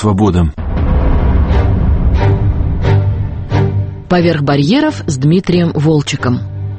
свобода». «Поверх барьеров» с Дмитрием Волчеком.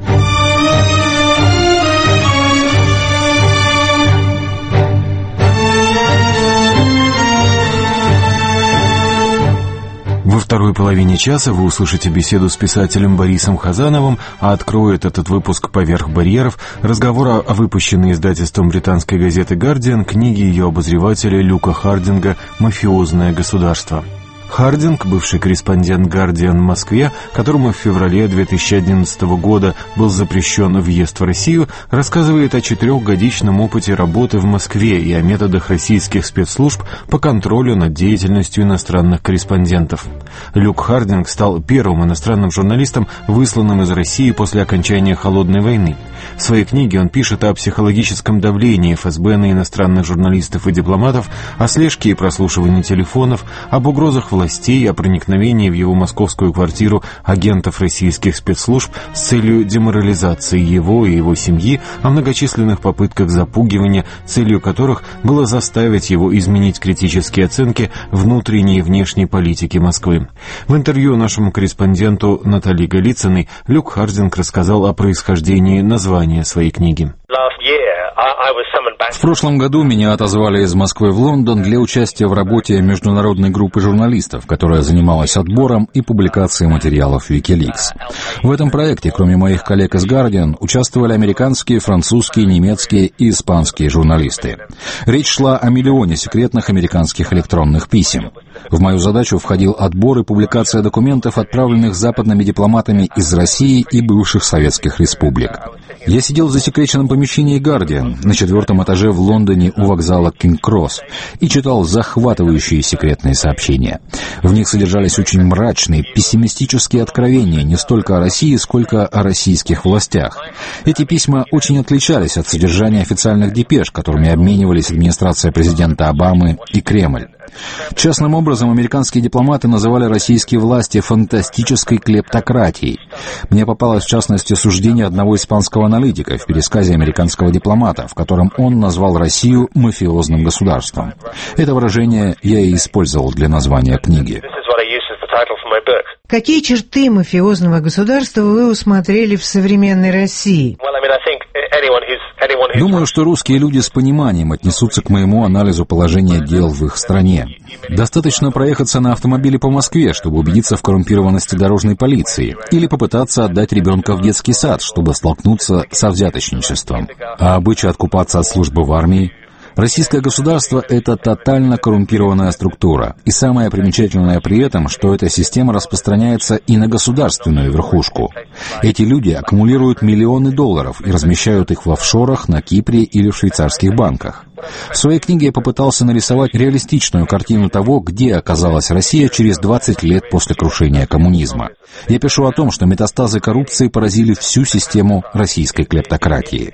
Во второй половине часа вы услышите беседу с писателем Борисом Хазановым, а откроет этот выпуск «Поверх барьеров» разговор о выпущенной издательством британской газеты «Гардиан» книге ее обозревателя Люка Хардинга «Мафиозное государство». Хардинг, бывший корреспондент «Гардиан» в Москве, которому в феврале 2011 года был запрещен въезд в Россию, рассказывает о 4-годичном опыте работы в Москве и о методах российских спецслужб по контролю над деятельностью иностранных корреспондентов. Люк Хардинг стал первым иностранным журналистом, высланным из России после окончания Холодной войны. В своей книге он пишет о психологическом давлении ФСБ на иностранных журналистов и дипломатов, о слежке и прослушивании телефонов, об угрозах властей, о проникновении в его московскую квартиру агентов российских спецслужб с целью деморализации его и его семьи, о многочисленных попытках запугивания, целью которых было заставить его изменить критические оценки внутренней и внешней политики Москвы. В интервью нашему корреспонденту Наталье Голицыной Люк Хардинг рассказал о происхождении названия своей книги. В прошлом году меня отозвали из Москвы в Лондон для участия в работе международной группы журналистов, которая занималась отбором и публикацией материалов Wikileaks. В этом проекте, кроме моих коллег из Guardian, участвовали американские, французские, немецкие и испанские журналисты. Речь шла о миллионе секретных американских электронных писем. В мою задачу входил отбор и публикация документов, отправленных западными дипломатами из России и бывших советских республик. Я сидел в засекреченном помещении Guardian на 4-м этаже в Лондоне у вокзала Кинг-Кросс и читал захватывающие секретные сообщения. В них содержались очень мрачные, пессимистические откровения не столько о России, сколько о российских властях. Эти письма очень отличались от содержания официальных депеш, которыми обменивались администрация президента Обамы и Кремль. Частным образом, американские дипломаты называли российские власти фантастической клептократией. Мне попалось, в частности, суждение одного испанского аналитика в пересказе американского дипломата, в котором он назвал Россию мафиозным государством. Это выражение я и использовал для названия книги. Какие черты мафиозного государства вы усмотрели в современной России? Думаю, что русские люди с пониманием отнесутся к моему анализу положения дел в их стране. Достаточно проехаться на автомобиле по Москве, чтобы убедиться в коррумпированности дорожной полиции, или попытаться отдать ребенка в детский сад, чтобы столкнуться со взяточничеством. А обычай откупаться от службы в армии? Российское государство — это тотально коррумпированная структура. И самое примечательное при этом, что эта система распространяется и на государственную верхушку. Эти люди аккумулируют миллионы долларов и размещают их в офшорах на Кипре или в швейцарских банках. В своей книге я попытался нарисовать реалистичную картину того, где оказалась Россия через 20 лет после крушения коммунизма. Я пишу о том, что метастазы коррупции поразили всю систему российской клептократии.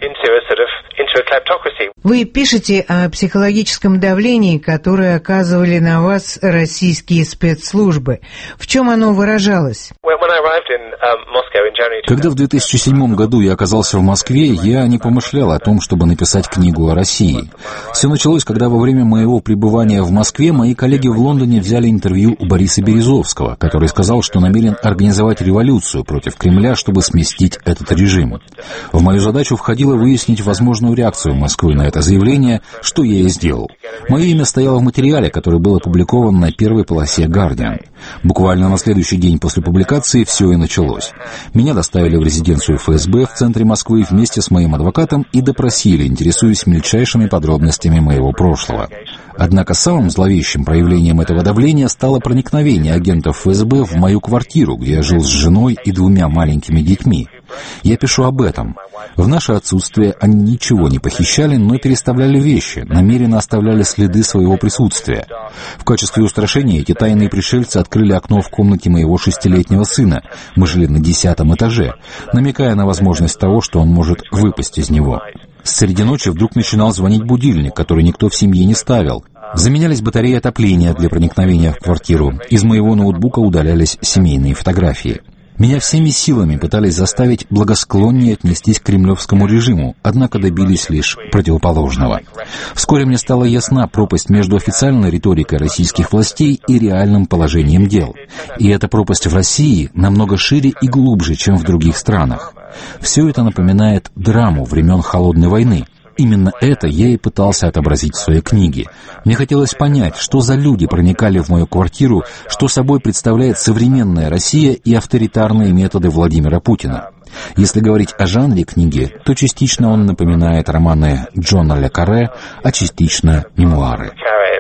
Вы пишете о психологическом давлении, которое оказывали на вас российские спецслужбы. В чем оно выражалось? Когда в 2007 году я оказался в Москве, я не помышлял о том, чтобы написать книгу о России. Все началось, когда во время моего пребывания в Москве мои коллеги в Лондоне взяли интервью у Бориса Березовского, который сказал, что намерен организовать революцию против Кремля, чтобы сместить этот режим. В мою задачу входило выяснить возможную реакцию Москвы на это заявление, что я и сделал. Мое имя стояло в материале, который был опубликован на первой полосе Guardian. Буквально на следующий день после публикации все и началось. Меня доставили в резиденцию ФСБ в центре Москвы вместе с моим адвокатом и допросили, интересуясь мельчайшими подробностями моего прошлого. Однако самым зловещим проявлением этого давления стало проникновение агентов ФСБ в мою квартиру, где я жил с женой и 2 маленькими детьми. Я пишу об этом. В наше отсутствие они ничего не похищали, но переставляли вещи, намеренно оставляли следы своего присутствия. В качестве устрашения эти тайные пришельцы открыли окно в комнате моего 6-летнего сына. Мы жили на 10-м этаже, намекая на возможность того, что он может выпасть из него. Среди ночи вдруг начинал звонить будильник, который никто в семье не ставил. Заменялись батареи отопления для проникновения в квартиру. Из моего ноутбука удалялись семейные фотографии. Меня всеми силами пытались заставить благосклоннее отнестись к кремлевскому режиму, однако добились лишь противоположного. Вскоре мне стала ясна пропасть между официальной риторикой российских властей и реальным положением дел. И эта пропасть в России намного шире и глубже, чем в других странах. Все это напоминает драму времен Холодной войны. Именно это я и пытался отобразить в своей книге. Мне хотелось понять, что за люди проникали в мою квартиру, что собой представляет современная Россия и авторитарные методы Владимира Путина. Если говорить о жанре книги, то частично он напоминает романы Джона ле Карре, а частично мемуары.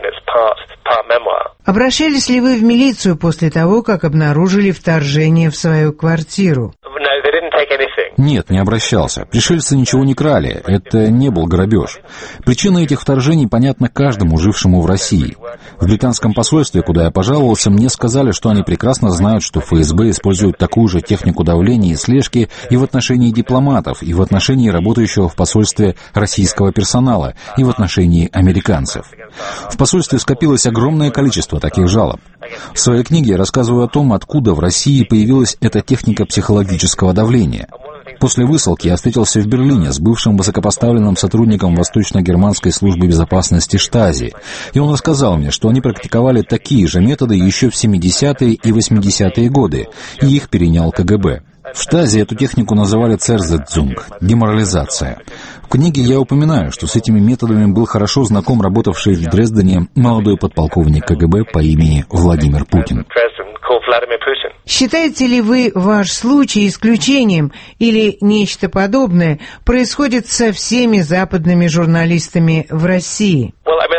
Обращались ли вы в милицию после того, как обнаружили вторжение в свою квартиру? Нет, не обращался. Пришельцы ничего не крали. Это не был грабеж. Причина этих вторжений понятна каждому, жившему в России. В британском посольстве, куда я пожаловался, мне сказали, что они прекрасно знают, что ФСБ использует такую же технику давления и слежки и в отношении дипломатов, и в отношении работающего в посольстве российского персонала, и в отношении американцев. В посольстве скопилось огромное количество таких жалоб. В своей книге я рассказываю о том, откуда в России появилась эта техника психологического давления. После высылки я встретился в Берлине с бывшим высокопоставленным сотрудником Восточно-германской службы безопасности Штази, и он рассказал мне, что они практиковали такие же методы еще в 70-е и 80-е годы, и их перенял КГБ. В Штази эту технику называли «церзетзунг» — деморализация. В книге я упоминаю, что с этими методами был хорошо знаком работавший в Дрездене молодой подполковник КГБ по имени Владимир Путин. Считаете ли вы ваш случай исключением или нечто подобное происходит со всеми западными журналистами в России?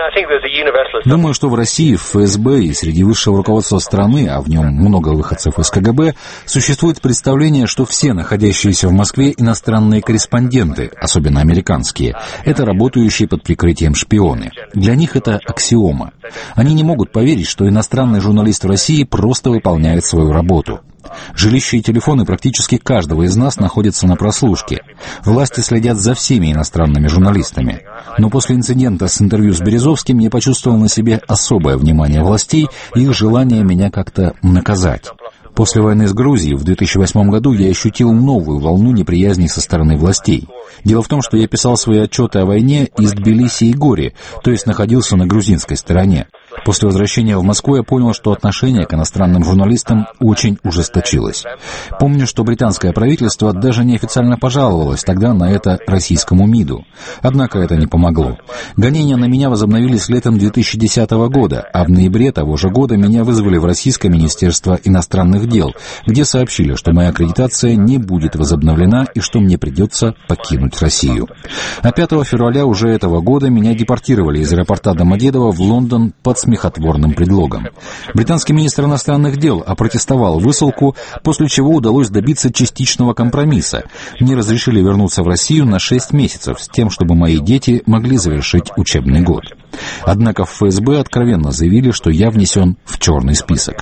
Думаю, что в России, в ФСБ и среди высшего руководства страны, а в нем много выходцев из КГБ, существует представление, что все находящиеся в Москве иностранные корреспонденты, особенно американские, это работающие под прикрытием шпионы. Для них это аксиома. Они не могут поверить, что иностранный журналист в России просто выполняет свою работу. Жилища и телефоны практически каждого из нас находятся на прослушке. Власти следят за всеми иностранными журналистами. Но после инцидента с интервью с Березовским я почувствовал на себе особое внимание властей и их желание меня как-то наказать. После войны с Грузией в 2008 году я ощутил новую волну неприязни со стороны властей. Дело в том, что я писал свои отчеты о войне из Тбилиси и Гори, то есть находился на грузинской стороне. После возвращения в Москву я понял, что отношение к иностранным журналистам очень ужесточилось. Помню, что британское правительство даже неофициально пожаловалось тогда на это российскому МИДу. Однако это не помогло. Гонения на меня возобновились летом 2010 года, а в ноябре того же года меня вызвали в Российское министерство иностранных дел, где сообщили, что моя аккредитация не будет возобновлена и что мне придется покинуть Россию. А 5 февраля уже этого года меня депортировали из аэропорта Домодедово в Лондон под смехотворным предлогом. Британский министр иностранных дел опротестовал высылку, после чего удалось добиться частичного компромисса. Мне разрешили вернуться в Россию на 6 месяцев с тем, чтобы мои дети могли завершить учебный год. Однако в ФСБ откровенно заявили, что я внесен в черный список.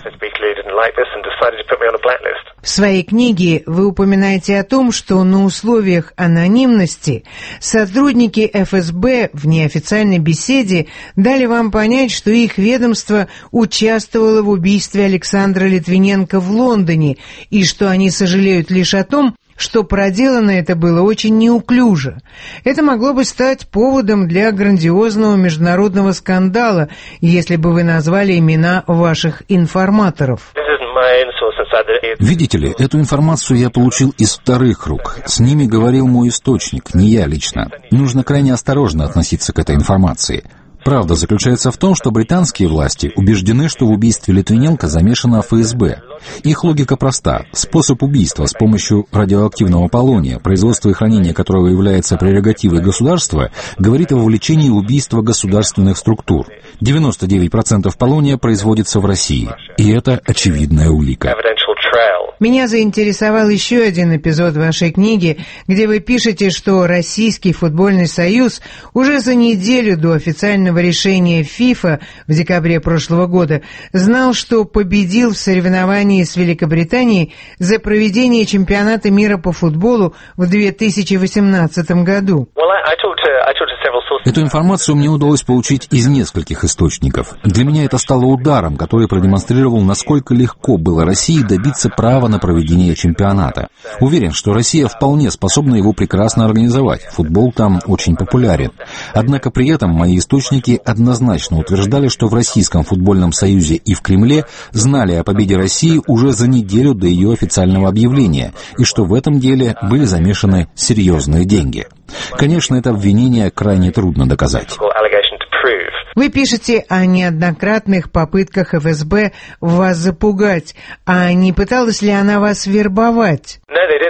В своей книге вы упоминаете о том, что на условиях анонимности сотрудники ФСБ в неофициальной беседе дали вам понять, что их ведомство участвовало в убийстве Александра Литвиненко в Лондоне и что они сожалеют лишь о том, что проделано это было очень неуклюже. Это могло бы стать поводом для грандиозного международного скандала, если бы вы назвали имена ваших информаторов. Видите ли, эту информацию я получил из вторых рук. С ними говорил мой источник, не я лично. Нужно крайне осторожно относиться к этой информации. Правда заключается в том, что британские власти убеждены, что в убийстве Литвиненко замешана ФСБ. Их логика проста. Способ убийства с помощью радиоактивного полония, производство и хранение которого является прерогативой государства, говорит о вовлечении в убийство государственных структур. 99% полония производится в России. И это очевидная улика. Меня заинтересовал еще один эпизод вашей книги, где вы пишете, что Российский футбольный союз уже за неделю до официального решения ФИФА в декабре прошлого года знал, что победил в соревновании с Великобританией за проведение чемпионата мира по футболу в 2018 году. Эту информацию мне удалось получить из нескольких источников. Для меня это стало ударом, который продемонстрировал, насколько легко было России добиться права на проведение чемпионата. Уверен, что Россия вполне способна его прекрасно организовать. Футбол там очень популярен. Однако при этом мои источники однозначно утверждали, что в Российском футбольном союзе и в Кремле знали о победе России уже за неделю до ее официального объявления, и что в этом деле были замешаны серьезные деньги. Конечно, это обвинение крайне трудно доказать. Вы пишете о неоднократных попытках ФСБ вас запугать. А не пыталась ли она вас вербовать?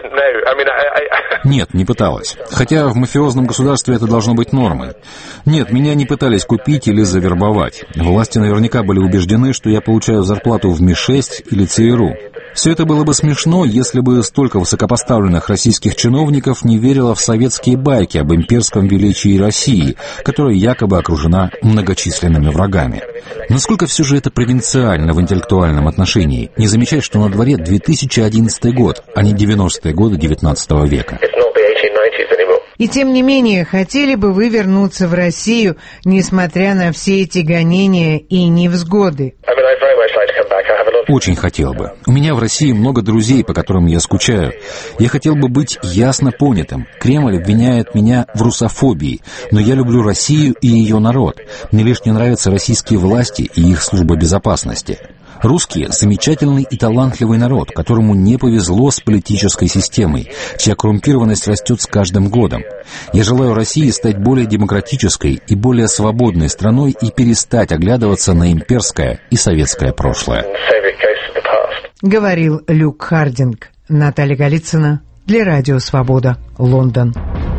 Нет, не пыталась. Хотя в мафиозном государстве это должно быть нормой. Нет, меня не пытались купить или завербовать. Власти наверняка были убеждены, что я получаю зарплату в Ми-6 или ЦРУ. Все это было бы смешно, если бы столько высокопоставленных российских чиновников не верило в советские байки об имперском величии России, которая якобы окружена многочисленными врагами. Насколько все же это провинциально в интеллектуальном отношении, не замечать, что на дворе 2011 год, а не 90-е годы 19 века. И тем не менее, хотели бы вы вернуться в Россию, несмотря на все эти гонения и невзгоды? Очень хотел бы. У меня в России много друзей, по которым я скучаю. Я хотел бы быть ясно понятым. Кремль обвиняет меня в русофобии, но я люблю Россию и ее народ. Мне лишь не нравятся российские власти и их служба безопасности. Русские – замечательный и талантливый народ, которому не повезло с политической системой, чья коррумпированность растет с каждым годом. Я желаю России стать более демократической и более свободной страной и перестать оглядываться на имперское и советское прошлое. Говорил Люк Хардинг. Наталья Голицына для Радио Свобода, Лондон.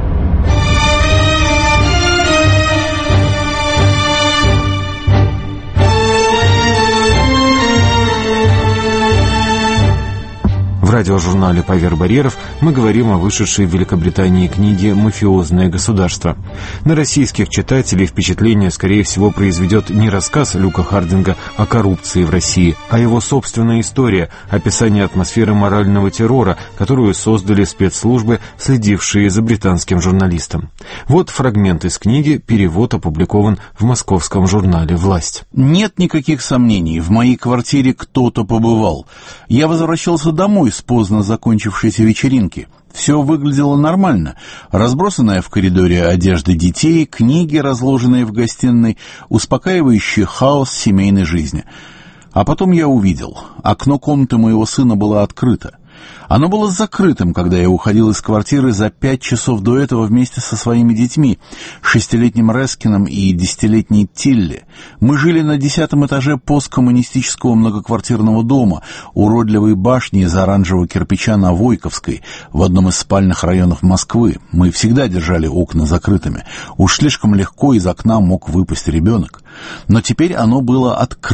В радиожурнале «Поверх барьеров» мы говорим о вышедшей в Великобритании книге «Мафиозное государство». На российских читателей впечатление, скорее всего, произведет не рассказ Люка Хардинга о коррупции в России, а его собственная история, описание атмосферы морального террора, которую создали спецслужбы, следившие за британским журналистом. Вот фрагмент из книги, перевод опубликован в московском журнале «Власть». Нет никаких сомнений, в моей квартире кто-то побывал. Я возвращался домой с поздно закончившейся вечеринки. Все выглядело нормально. Разбросанная в коридоре одежда детей, книги, разложенные в гостиной, успокаивающий хаос семейной жизни. А потом я увидел. Окно комнаты моего сына было открыто. Оно было закрытым, когда я уходил из квартиры за 5 часов до этого вместе со своими детьми, 6-летним Рескином и 10-летней Тилли. Мы жили на 10-м этаже посткоммунистического многоквартирного дома, уродливой башни из оранжевого кирпича на Войковской, в одном из спальных районов Москвы. Мы всегда держали окна закрытыми. Уж слишком легко из окна мог выпасть ребенок. Но теперь оно было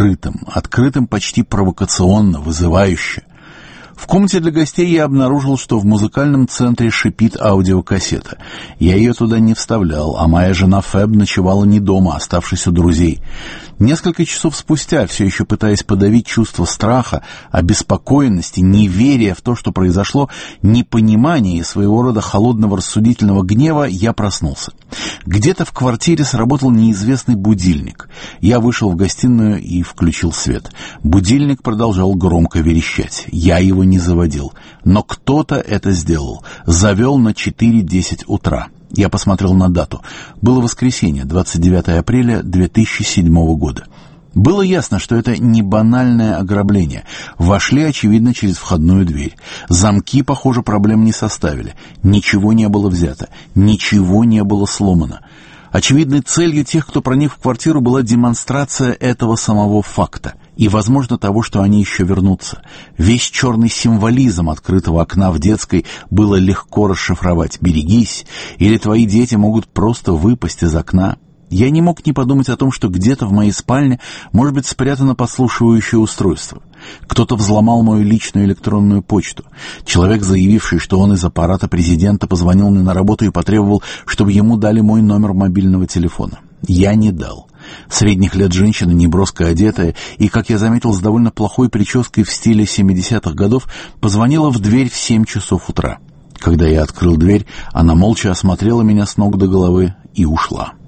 открытым почти провокационно, вызывающе. В комнате для гостей я обнаружил, что в музыкальном центре шипит аудиокассета. Я ее туда не вставлял, а моя жена Фэб ночевала не дома, оставшись у друзей. Несколько часов спустя, все еще пытаясь подавить чувство страха, обеспокоенности, неверия в то, что произошло, непонимания и своего рода холодного рассудительного гнева, я проснулся. Где-то в квартире сработал неизвестный будильник. Я вышел в гостиную и включил свет. Будильник продолжал громко верещать. Я его не заводил. Но кто-то это сделал. Завел на 4:10 утра. Я посмотрел на дату. Было воскресенье, 29 апреля 2007 года. Было ясно, что это не банальное ограбление. Вошли, очевидно, через входную дверь. Замки, похоже, проблем не составили. Ничего не было взято. Ничего не было сломано. Очевидной целью тех, кто проник в квартиру, была демонстрация этого самого факта. И, возможно, того, что они еще вернутся. Весь черный символизм открытого окна в детской было легко расшифровать. «Берегись», или «твои дети могут просто выпасть из окна». Я не мог не подумать о том, что где-то в моей спальне может быть спрятано подслушивающее устройство. Кто-то взломал мою личную электронную почту. Человек, заявивший, что он из аппарата президента, позвонил мне на работу и потребовал, чтобы ему дали мой номер мобильного телефона. Я не дал. Средних лет женщина, неброско одетая и, как я заметил, с довольно плохой прической в стиле 70-х годов, позвонила в дверь в 7 часов утра. Когда я открыл дверь, она молча осмотрела меня с ног до головы и ушла.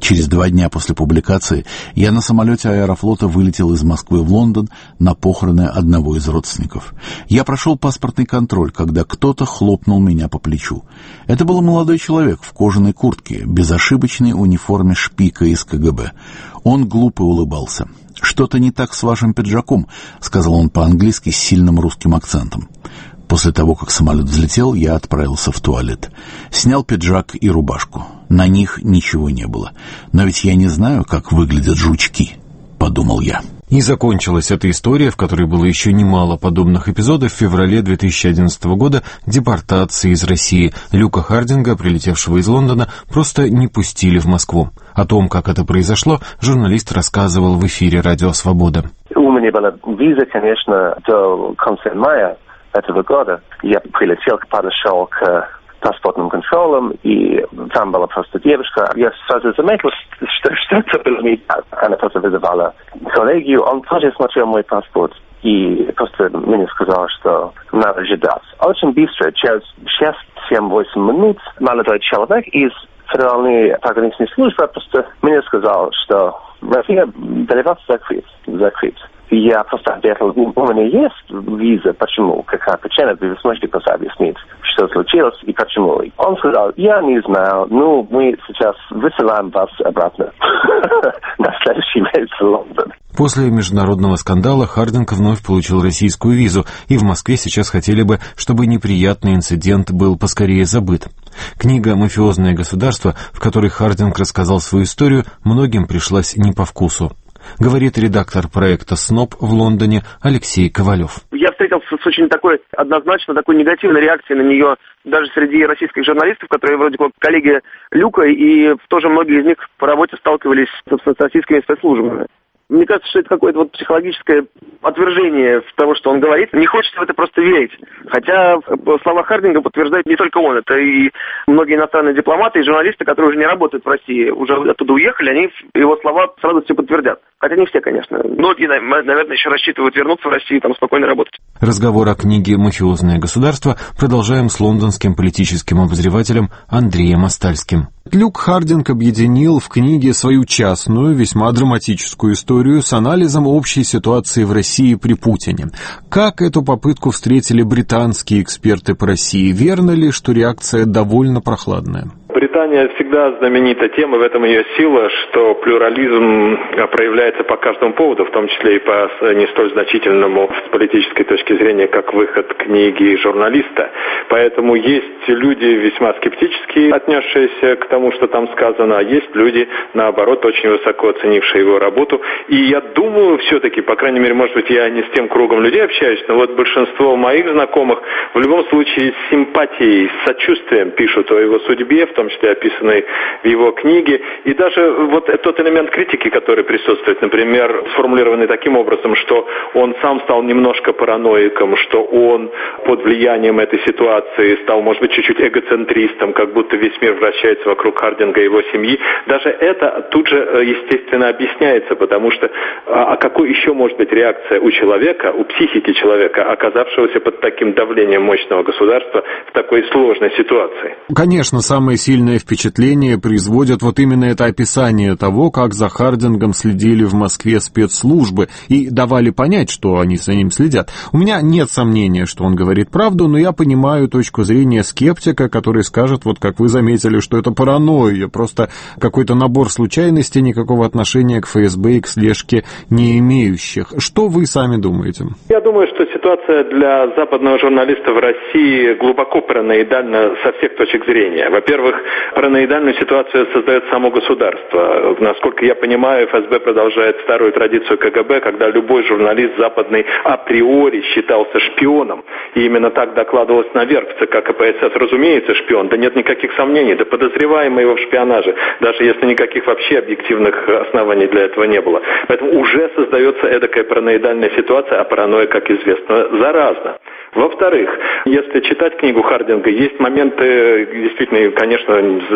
Через 2 дня после публикации я на самолете Аэрофлота вылетел из Москвы в Лондон на похороны одного из родственников. Я прошел паспортный контроль, когда кто-то хлопнул меня по плечу. Это был молодой человек в кожаной куртке, безошибочной униформе шпика из КГБ. Он глупо улыбался. «Что-то не так с вашим пиджаком», — сказал он по-английски с сильным русским акцентом. После того, как самолет взлетел, я отправился в туалет. Снял пиджак и рубашку. На них ничего не было. Но ведь я не знаю, как выглядят жучки, подумал я. И закончилась эта история, в которой было еще немало подобных эпизодов, в феврале 2011 года депортации из России. Люка Хардинга, прилетевшего из Лондона, просто не пустили в Москву. О том, как это произошло, журналист рассказывал в эфире «Радио Свобода». У меня была виза, конечно, до конца мая этого года. Я прилетел, подошел к паспортным контролям, и там была просто девушка. Я сразу заметил, что что-то было не так. Она просто вызывала коллегию, он тоже смотрел мой паспорт и просто мне сказал, что надо ждать. Очень быстро, через 6-7-8 минут, молодой человек из Федеральной пограничной службы просто мне сказал, что Россия для вас закрыт. Я просто ответил, у меня есть виза, почему, какая причина, вы сможете просто объяснить, что случилось и почему. Он сказал, я не знаю, мы сейчас высылаем вас обратно на следующий рейс в Лондон. После международного скандала Хардинг вновь получил российскую визу, и в Москве сейчас хотели бы, чтобы неприятный инцидент был поскорее забыт. Книга «Мафиозное государство», в которой Хардинг рассказал свою историю, многим пришлась не по вкусу. Говорит редактор проекта «СНОП» в Лондоне Алексей Ковалев. Я встретился с очень такой негативной реакцией на нее даже среди российских журналистов, которые вроде как коллеги Люка, и тоже многие из них по работе сталкивались, собственно, с российскими спецслужбами. Мне кажется, что это какое-то психологическое отвержение того, что он говорит. Не хочется в это просто верить. Хотя слова Хардинга подтверждает не только он. Это и многие иностранные дипломаты и журналисты, которые уже не работают в России, уже оттуда уехали, они его слова с радостью подтвердят. Хотя не все, конечно. Многие, наверное, еще рассчитывают вернуться в Россию и там спокойно работать. Разговор о книге «Мафиозное государство» продолжаем с лондонским политическим обозревателем Андреем Остальским. Люк Хардинг объединил в книге свою частную, весьма драматическую историю с анализом общей ситуации в России при Путине. Как эту попытку встретили британские эксперты по России? Верно ли, что реакция довольно прохладная? Британия всегда знаменита тем, и в этом ее сила, что плюрализм проявляется по каждому поводу, в том числе и по не столь значительному с политической точки зрения, как выход книги журналиста. Поэтому есть люди весьма скептически отнесшиеся к тому, что там сказано, а есть люди, наоборот, очень высоко оценившие его работу. И я думаю, все-таки, по крайней мере, может быть, я не с тем кругом людей общаюсь, но большинство моих знакомых в любом случае с симпатией, с сочувствием пишут о его судьбе, в том числе описанный в его книге. И даже тот элемент критики, который присутствует, например, сформулированный таким образом, что он сам стал немножко параноиком, что он под влиянием этой ситуации стал, может быть, чуть-чуть эгоцентристом, как будто весь мир вращается вокруг Хардинга и его семьи. Даже это тут же, естественно, объясняется, потому что какой еще может быть реакция у человека, у психики человека, оказавшегося под таким давлением мощного государства в такой сложной ситуации? Конечно, самое сильное впечатление производит именно это описание того, как за Хардингом следили в Москве спецслужбы и давали понять, что они за ним следят. У меня нет сомнения, что он говорит правду, но я понимаю точку зрения скептика, который скажет, как вы заметили, что это паранойя, просто какой-то набор случайностей, никакого отношения к ФСБ и к слежке не имеющих. Что вы сами думаете? Я думаю, что ситуация для западного журналиста в России глубоко параноидальна со всех точек зрения. Во-первых, параноидальную ситуацию создает само государство. Насколько я понимаю, ФСБ продолжает старую традицию КГБ, когда любой журналист западный априори считался шпионом. И именно так докладывалось наверх в ЦК КПСС. Разумеется, шпион. Да нет никаких сомнений. Да подозреваемый его в шпионаже. Даже если никаких вообще объективных оснований для этого не было. Поэтому уже создается эдакая параноидальная ситуация, а паранойя, как известно, заразна. Во-вторых, если читать книгу Хардинга, есть моменты, действительно, конечно,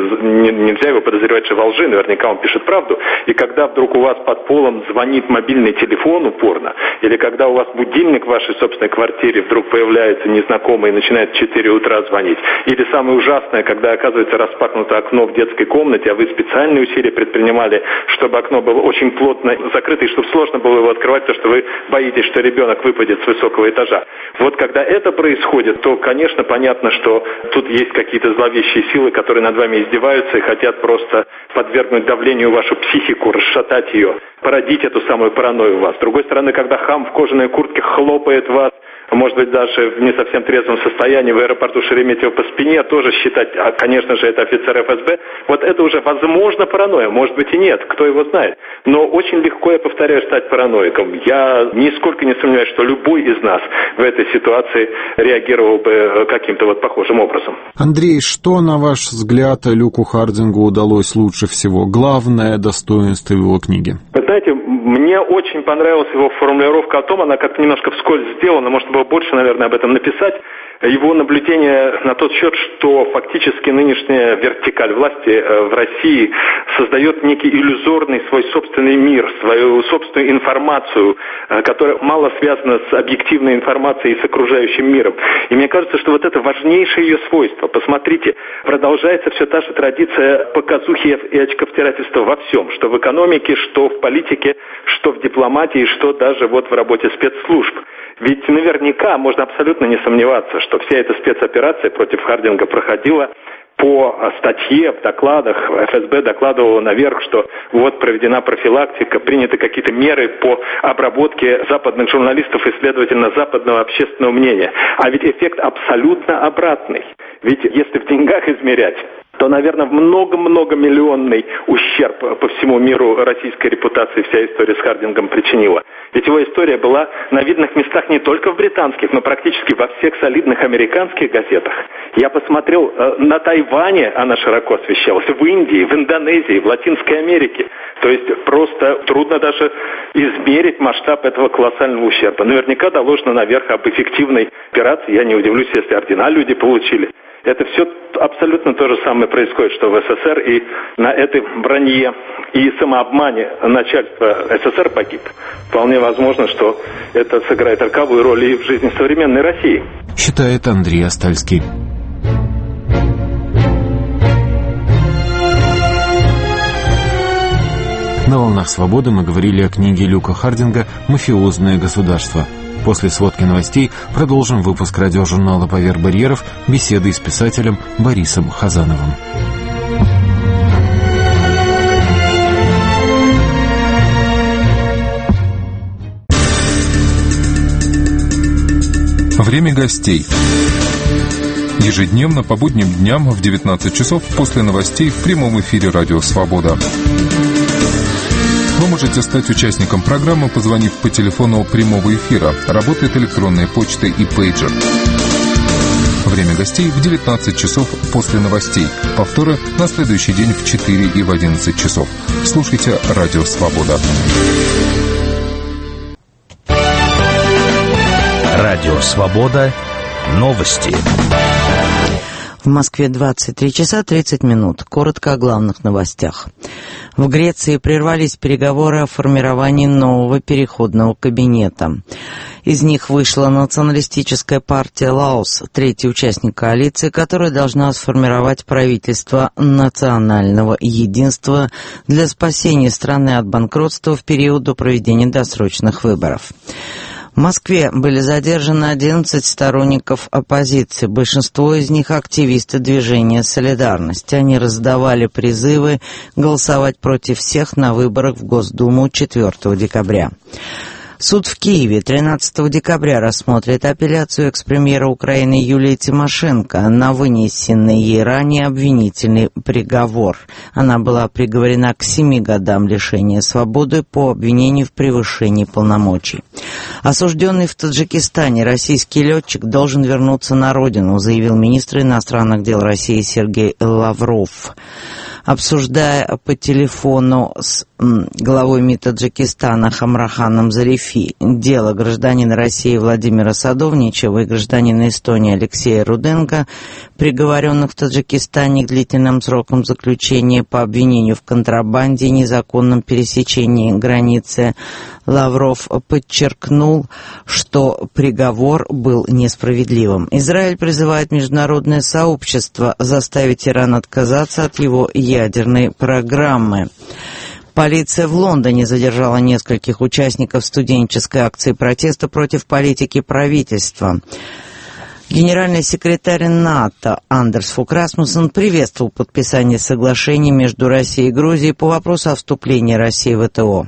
нельзя его подозревать во лжи, наверняка он пишет правду. И когда вдруг у вас под полом звонит мобильный телефон упорно, или когда у вас будильник в вашей собственной квартире вдруг появляется незнакомый и начинает в 4 утра звонить, или самое ужасное, когда оказывается распахнуто окно в детской комнате, а вы специальные усилия предпринимали, чтобы окно было очень плотно закрыто, и чтобы сложно было его открывать, потому что вы боитесь, что ребенок выпадет с высокого этажа. Вот когда это происходит, то, конечно, понятно, что тут есть какие-то зловещие силы, которые над вами издеваются и хотят просто подвергнуть давлению вашу психику, расшатать ее, породить эту самую паранойю у вас. С другой стороны, когда хам в кожаной куртке хлопает вас, может быть, даже в не совсем трезвом состоянии в аэропорту Шереметьево по спине, тоже считать, конечно же, это офицер ФСБ, вот это уже, возможно, паранойя, может быть и нет, кто его знает. Но очень легко, я повторяю, стать параноиком. Я нисколько не сомневаюсь, что любой из нас в этой ситуации реагировал бы каким-то вот похожим образом. Андрей, что, на ваш взгляд, Люку Хардингу удалось лучше всего? Главное достоинство его книги? Вы знаете, мне очень понравилась его формулировка о том, она как-то немножко вскользь сделана, может было больше, наверное, об этом написать. Его наблюдение на тот счет, что фактически нынешняя вертикаль власти в России создает некий иллюзорный свой собственный мир, свою собственную информацию, которая мало связана с объективной информацией и с окружающим миром. И мне кажется, что вот это важнейшее ее свойство. Посмотрите, продолжается все та же традиция показухи и очковтирательства во всем, что в экономике, что в политике, что в дипломатии, что даже вот в работе спецслужб. Ведь наверняка можно абсолютно не сомневаться, что вся эта спецоперация против Хардинга проходила по статье, в докладах. ФСБ докладывала наверх, что вот проведена профилактика, приняты какие-то меры по обработке западных журналистов и, следовательно, западного общественного мнения. А ведь эффект абсолютно обратный. Ведь если в деньгах измерять, то, наверное, в много-многомиллионный ущерб по всему миру российской репутации вся история с Хардингом причинила. Ведь его история была на видных местах не только в британских, но практически во всех солидных американских газетах. Я посмотрел, на Тайване она широко освещалась, в Индии, в Индонезии, в Латинской Америке. То есть просто трудно даже измерить масштаб этого колоссального ущерба. Наверняка доложено наверх об эффективной операции. Я не удивлюсь, если ордена люди получили. Это все абсолютно то же самое происходит, что в СССР, и на этой вранье и самообмане начальство СССР погиб. Вполне возможно, что это сыграет роковую роль и в жизни современной России. Считает Андрей Остальский. На «Волнах свободы» мы говорили о книге Люка Хардинга «Мафиозное государство». После сводки новостей продолжим выпуск радиожурнала «Поверх барьеров» беседой с писателем Борисом Хазановым. Время гостей. Ежедневно по будним дням в 19 часов после новостей в прямом эфире «Радио Свобода». Вы можете стать участником программы, позвонив по телефону прямого эфира. Работает электронная почта и пейджер. Время гостей в 19 часов после новостей. Повторы на следующий день в 4 и в 11 часов. Слушайте «Радио Свобода». Радио Свобода. Новости. В Москве 23 часа 30 минут. Коротко о главных новостях. В Греции прервались переговоры о формировании нового переходного кабинета. Из них вышла националистическая партия Лаос, третий участник коалиции, которая должна сформировать правительство национального единства для спасения страны от банкротства в период до проведения досрочных выборов. В Москве были задержаны 11 сторонников оппозиции. Большинство из них активисты движения «Солидарность». Они раздавали призывы голосовать против всех на выборах в Госдуму 4 декабря. Суд в Киеве 13 декабря рассмотрит апелляцию экс-премьера Украины Юлии Тимошенко на вынесенный ей ранее обвинительный приговор. Она была приговорена к 7 годам лишения свободы по обвинению в превышении полномочий. Осужденный в Таджикистане российский летчик должен вернуться на родину, заявил министр иностранных дел России Сергей Лавров. обсуждая по телефону с главой МИД Таджикистана Хамраханом Зарифи дело гражданина России Владимира Садовничева и гражданина Эстонии Алексея Руденко, приговоренных в Таджикистане к длительным срокам заключения по обвинению в контрабанде и незаконном пересечении границы, Лавров подчеркнул, что приговор был несправедливым. Израиль призывает международное сообщество заставить Иран отказаться от его ядерной программы. Полиция в Лондоне задержала нескольких участников студенческой акции протеста против политики правительства. Генеральный секретарь НАТО Андерс Фог Расмуссен приветствовал подписание соглашений между Россией и Грузией по вопросу о вступлении России в ВТО.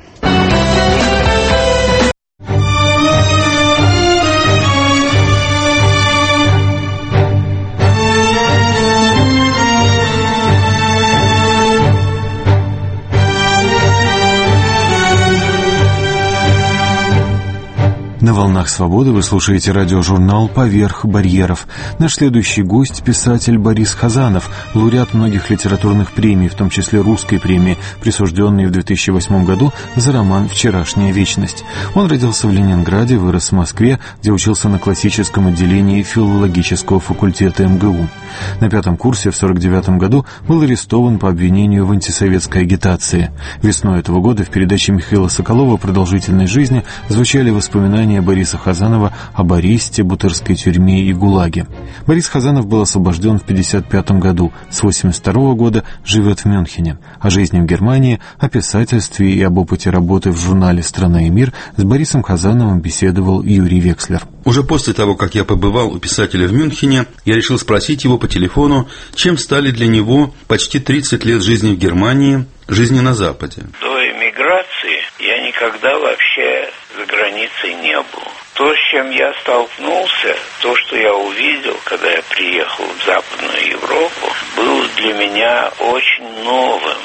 На волнах свободы вы слушаете радиожурнал «Поверх барьеров». Наш следующий гость – писатель Борис Хазанов, лауреат многих литературных премий, в том числе русской премии, присужденной в 2008 году за роман «Вчерашняя вечность». Он родился в Ленинграде, вырос в Москве, где учился на классическом отделении филологического факультета МГУ. На 5-м курсе в 1949 году был арестован по обвинению в антисоветской агитации. Весной этого года в передаче Михаила Соколова «Продолжительность жизни» звучали воспоминания Бориса Хазанова об аресте, Бутырской тюрьме и ГУЛАГе. Борис Хазанов был освобожден в 1955 году, с 1982 года живет в Мюнхене. О жизни в Германии, о писательстве и об опыте работы в журнале «Страна и мир» с Борисом Хазановым беседовал Юрий Векслер. Уже после того, как я побывал у писателя в Мюнхене, я решил спросить его по телефону, чем стали для него почти 30 лет жизни в Германии, жизни на Западе. До эмиграции я никогда вообще за границей не был. То, с чем я столкнулся, то, что я увидел, когда я приехал в Западную Европу, было для меня очень новым.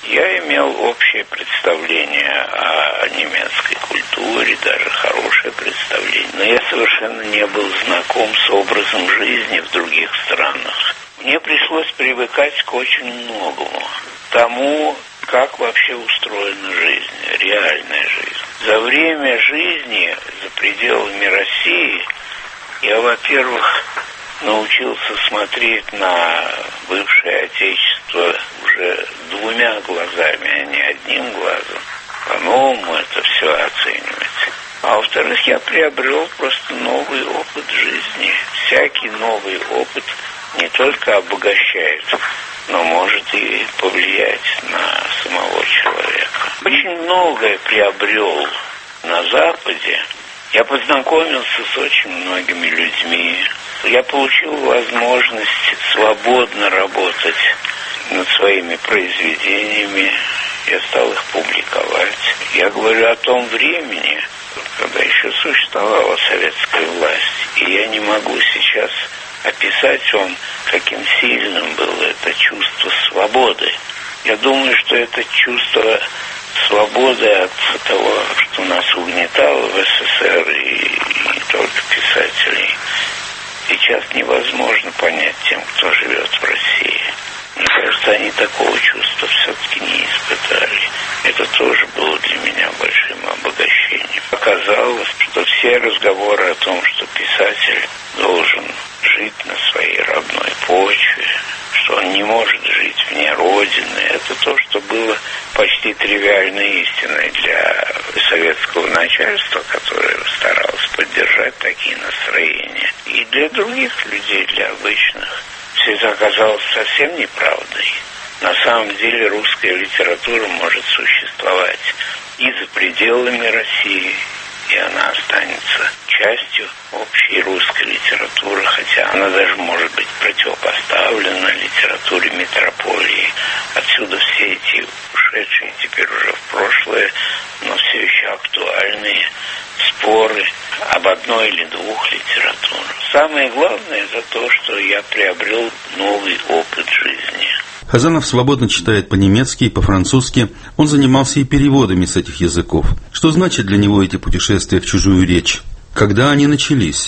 Я имел общее представление о немецкой культуре, даже хорошее представление, но я совершенно не был знаком с образом жизни в других странах. Мне пришлось привыкать к очень многому, тому, как вообще устроена жизнь, реальная жизнь. За время жизни за пределами России я, во-первых, научился смотреть на бывшее Отечество уже двумя глазами, а не одним глазом. По-новому это все оценивать. А во-вторых, я приобрел просто новый опыт жизни. Всякий новый опыт не только обогащает, но может и повлиять на самого человека. Очень многое приобрел на Западе. Я познакомился с очень многими людьми. Я получил возможность свободно работать над своими произведениями. Я стал их публиковать. Я говорю о том времени, когда еще существовала советская власть. И я не могу сейчас описать вам, каким сильным было это чувство свободы. Я думаю, что это чувство свободы от того, что нас угнетало в СССР и не только писателей, сейчас невозможно понять тем, кто живет в России. Мне кажется, они такого чувства все-таки не испытали. Это тоже было для меня большим обогащением. Оказалось, что все разговоры о том, что писатель должен жить на своей родной почве, что он не может жить вне Родины, это то, что было почти тривиальной истиной для советского начальства, которое старалось поддержать такие настроения. И для других людей, для обычных, все это оказалось совсем неправдой. На самом деле русская литература может существовать и за пределами России, и она останется частью общей русской литературы, хотя она даже может быть противопоставлена литературе метрополии. Отсюда все эти ушедшие теперь уже в прошлое, но все еще актуальные споры об одной или двух литературах. Самое главное это то, что я приобрел новый опыт жизни. Хазанов свободно читает по-немецки и по-французски. Он занимался и переводами с этих языков. Что значит для него эти путешествия в чужую речь? Когда они начались?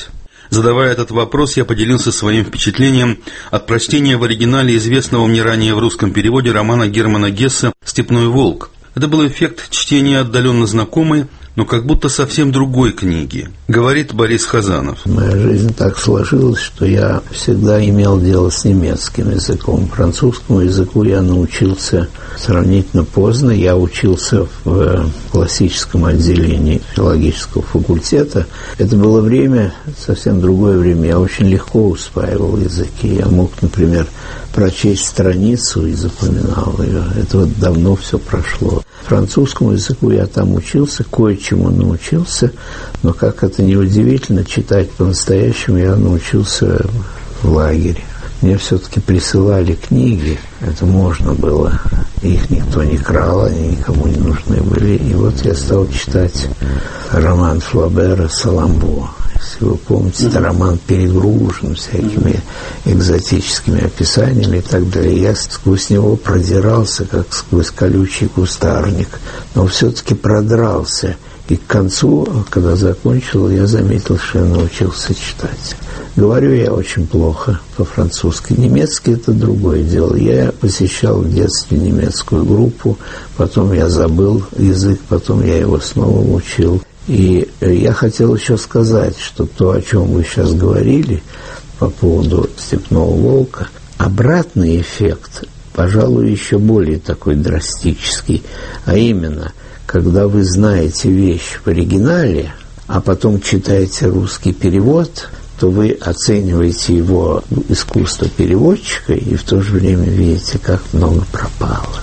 Задавая этот вопрос, я поделился своим впечатлением от прочтения в оригинале известного мне ранее в русском переводе романа Германа Гессе «Степной волк». Это был эффект чтения отдаленно знакомой, но как будто совсем другой книги, говорит Борис Хазанов. Моя жизнь так сложилась, что я всегда имел дело с немецким языком. Французскому языку я научился сравнительно поздно. Я учился в классическом отделении филологического факультета. Это было время, совсем другое время. Я очень легко усваивал языки. Я мог, например, прочесть страницу и запоминал ее. Это вот давно все прошло. Французскому языку я там учился, кое-чему научился, но, как это ни удивительно, читать по-настоящему я научился в лагере. Мне все-таки присылали книги, это можно было, их никто не крал, они никому не нужны были. И вот я стал читать роман Флобера «Саламбо». Если вы помните, это роман перегружен всякими экзотическими описаниями и так далее. Я сквозь него продирался, как сквозь колючий кустарник, но все-таки продрался. И к концу, когда закончил, я заметил, что я научился читать. Говорю я очень плохо по-французски. Немецкий – это другое дело. Я посещал в детстве немецкую группу, потом я забыл язык, потом я его снова учил. И я хотел еще сказать, что то, о чем вы сейчас говорили по поводу «Степного волка», обратный эффект, пожалуй, еще более такой драстический, а именно, когда вы знаете вещь в оригинале, а потом читаете русский перевод, то вы оцениваете его искусство переводчика и в то же время видите, как много пропало.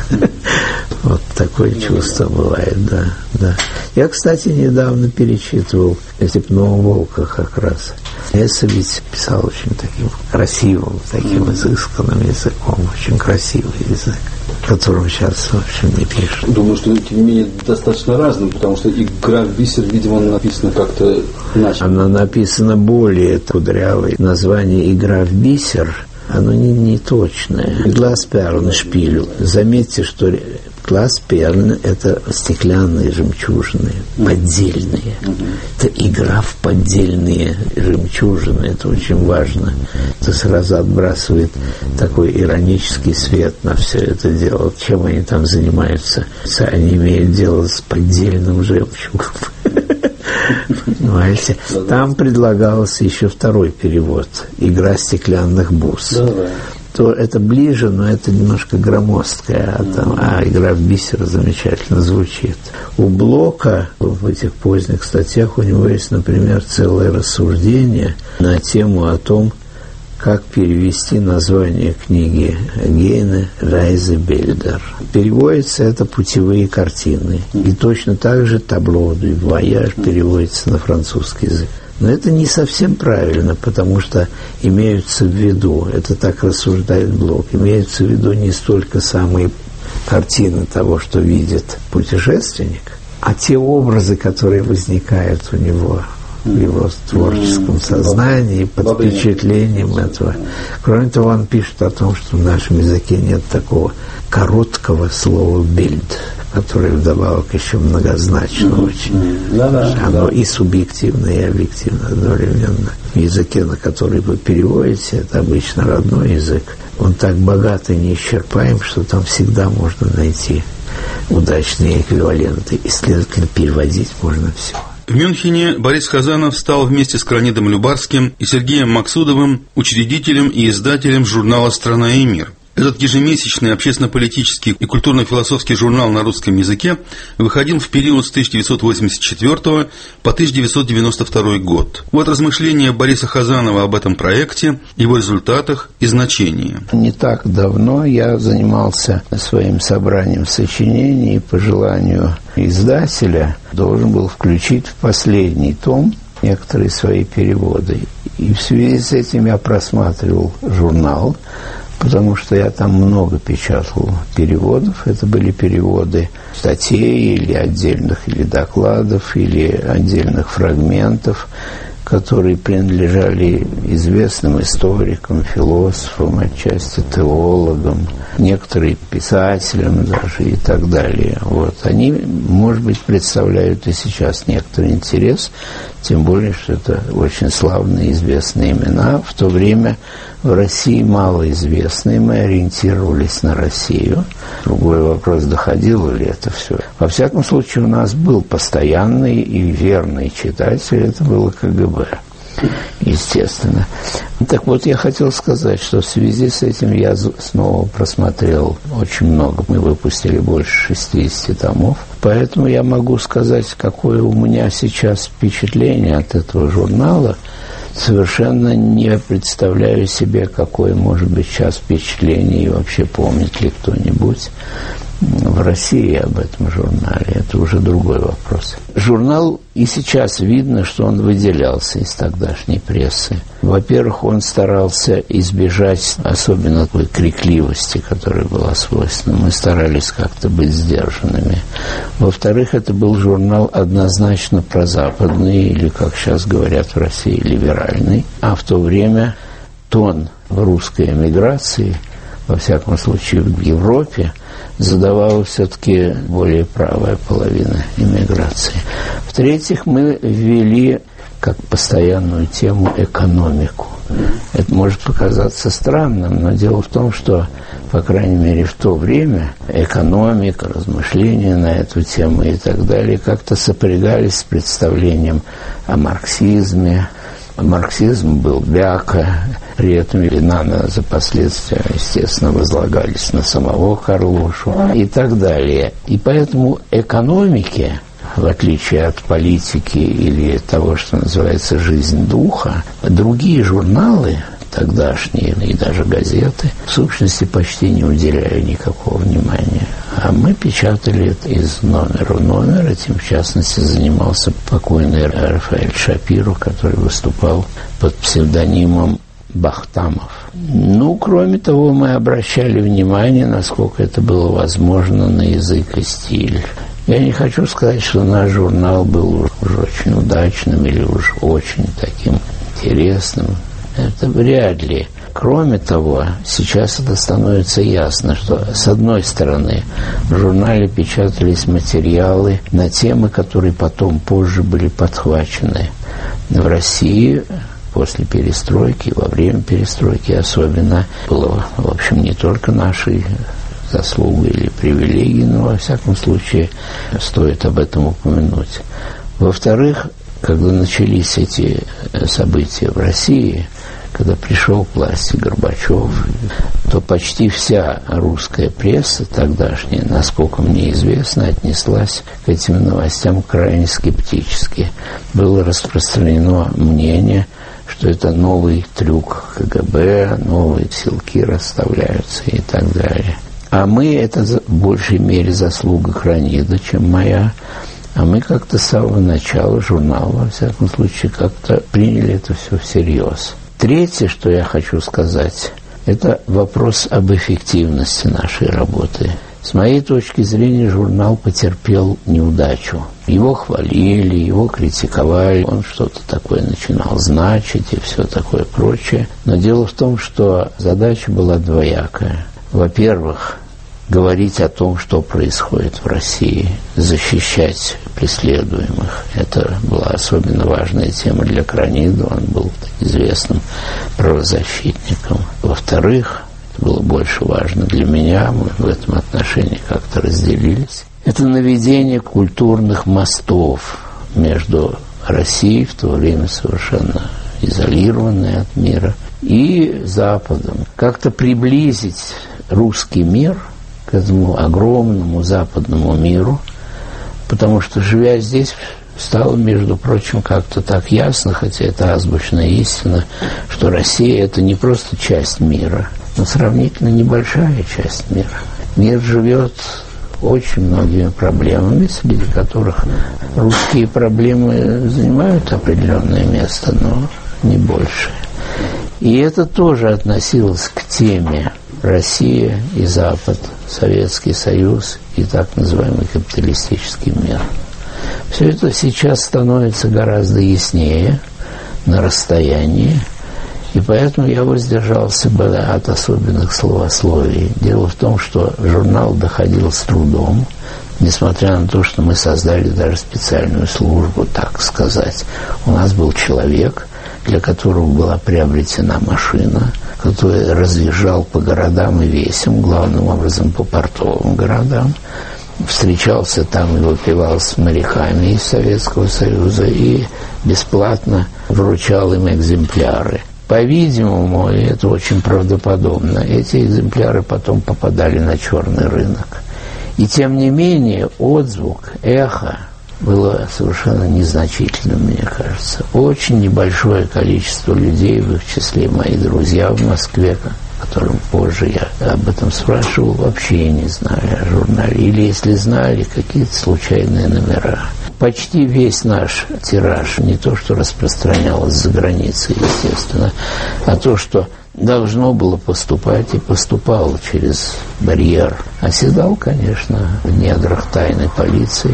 Вот такое чувство бывает, да. Я, кстати, недавно перечитывал «Степного волка» как раз. Эссе ведь писал очень таким красивым, таким изысканным языком, очень красивый язык, которым сейчас, в общем, не пишут. Думаю, что, тем не менее, достаточно разным, потому что «Игра в бисер», видимо, написана как-то иначе. Она написана более кудрявой. Название «Игра в бисер», оно не точное. «Гласперн шпилю». Заметьте, что гласперн – это стеклянные жемчужины, поддельные. Это игра в поддельные жемчужины. Это очень важно. Это сразу отбрасывает такой иронический свет на все это дело. Чем они там занимаются? Они имеют дело с поддельным жемчугом. Понимаете? Там предлагался еще второй перевод «Игра стеклянных бус». То это ближе, но это немножко громоздкое, а «Игра в бисер» замечательно звучит. У Блока в этих поздних статьях у него есть, например, целое рассуждение на тему о том, как перевести название книги Гейне «Райзебильдер». Переводится это «путевые картины». И точно так же «табло дю вояж» переводится на французский язык. Но это не совсем правильно, потому что имеются в виду, это так рассуждает Блок, имеются в виду не столько самые картины того, что видит путешественник, а те образы, которые возникают у него в его творческом сознании, под впечатлением этого. Кроме того, он пишет о том, что в нашем языке нет такого короткого слова «бильд», которое вдобавок еще многозначно очень. Оно и субъективно, и объективно одновременно. В языке, на который вы переводите, это обычно родной язык, он так богат и неисчерпаем, что там всегда можно найти удачные эквиваленты, и, следовательно, переводить можно все. В Мюнхене Борис Хазанов стал вместе с Леонидом Любарским и Сергеем Максудовым учредителем и издателем журнала «Страна и мир». Этот ежемесячный общественно-политический и культурно-философский журнал на русском языке выходил в период с 1984 по 1992 год. Вот размышления Бориса Хазанова об этом проекте, его результатах и значении. Не так давно я занимался своим собранием сочинений и по желанию издателя должен был включить в последний том некоторые свои переводы. И в связи с этим я просматривал журнал, потому что я там много печатал переводов. Это были переводы статей или отдельных или докладов, или отдельных фрагментов, которые принадлежали известным историкам, философам, отчасти теологам, некоторые писателям даже и так далее. Вот. Они, может быть, представляют и сейчас некоторый интерес, Тем более, что это очень славные и известные имена. В то время в России малоизвестные, мы ориентировались на Россию. Другой вопрос, доходило ли это все. Во всяком случае, у нас был постоянный и верный читатель, это было КГБ. Естественно. Так вот, я хотел сказать, что в связи с этим я снова просмотрел очень много. Мы выпустили больше 60 томов. Поэтому я могу сказать, какое у меня сейчас впечатление от этого журнала. Совершенно не представляю себе, какое может быть сейчас впечатление, и вообще помнит ли кто-нибудь в России об этом журнале. Это уже другой вопрос. Журнал и сейчас видно, что он выделялся из тогдашней прессы. Во-первых, он старался избежать особенно такой крикливости, которая была свойственна. Мы старались как-то быть сдержанными. Во-вторых, это был журнал однозначно прозападный, или, как сейчас говорят в России, либеральный. А в то время тон в русской эмиграции, во всяком случае в Европе, задавала все-таки более правая половина иммиграции. В-третьих, мы ввели как постоянную тему экономику. Это может показаться странным, но дело в том, что, по крайней мере, в то время экономика, размышления на эту тему и так далее как-то сопрягались с представлением о марксизме. Марксизм был бяка, при этом вина за последствия, естественно, возлагались на самого Карлошу и так далее. И поэтому экономике, в отличие от политики или того, что называется «жизнь духа», другие журналы, тогдашние и даже газеты, в сущности, почти не уделяли никакого внимания. А мы печатали это из номера в номер. Этим, в частности, занимался покойный Рафаэль Шапиро, который выступал под псевдонимом Бахтамов. Ну, кроме того, мы обращали внимание, насколько это было возможно, на язык и стиль. Я не хочу сказать, что наш журнал был уж очень удачным или уж очень таким интересным. Это вряд ли. Кроме того, сейчас это становится ясно, что, с одной стороны, в журнале печатались материалы на темы, которые потом, позже были подхвачены в России после перестройки, во время перестройки особенно. Было, в общем, не только нашей заслугой или привилегией, но, во всяком случае, стоит об этом упомянуть. Во-вторых, когда начались эти события в России, когда пришел к власти Горбачев, то почти вся русская пресса тогдашняя, насколько мне известно, отнеслась к этим новостям крайне скептически. Было распространено мнение, что это новый трюк КГБ, новые силки расставляются и так далее. А мы, это в большей мере заслуга Хронида, чем моя, а мы как-то с самого начала журнала, во всяком случае, как-то приняли это все всерьез. Третье, что я хочу сказать, это вопрос об эффективности нашей работы. С моей точки зрения, журнал потерпел неудачу. Его хвалили, его критиковали, он что-то такое начинал значить и все такое прочее. Но дело в том, что задача была двоякая. Во-первых, говорить о том, что происходит в России, защищать преследуемых. Это была особенно важная тема для Хронида, он был известным правозащитником. Во-вторых, это было больше важно для меня, мы в этом отношении как-то разделились. Это наведение культурных мостов между Россией, в то время совершенно изолированной от мира, и Западом. Как-то приблизить русский мир к этому огромному западному миру, потому что, живя здесь, стало, между прочим, как-то так ясно, хотя это азбучная истина, что Россия – это не просто часть мира, но сравнительно небольшая часть мира. Мир живет очень многими проблемами, среди которых русские проблемы занимают определенное место, но не больше. И это тоже относилось к теме Россия и Запад, Советский Союз и так называемый капиталистический мир. Все это сейчас становится гораздо яснее на расстоянии, и поэтому я воздержался бы от особенных словословий. Дело в том, что журнал доходил с трудом Несмотря на то, что мы создали даже специальную службу, так сказать. У нас был человек, для которого была приобретена машина, который разъезжал по городам и весям, главным образом по портовым городам, встречался там и выпивал с моряками из Советского Союза и бесплатно вручал им экземпляры. По-видимому, и это очень правдоподобно, эти экземпляры потом попадали на черный рынок. И тем не менее отзвук, эхо было совершенно незначительным, мне кажется. Очень небольшое количество людей, в их числе мои друзья в Москве, которым позже я об этом спрашивал, вообще не знали о журнале. Или если знали, какие-то случайные номера. Почти весь наш тираж, не то, что распространялось за границей, естественно, а то, что должно было поступать и поступало через барьер, оседал, конечно, в недрах тайной полиции.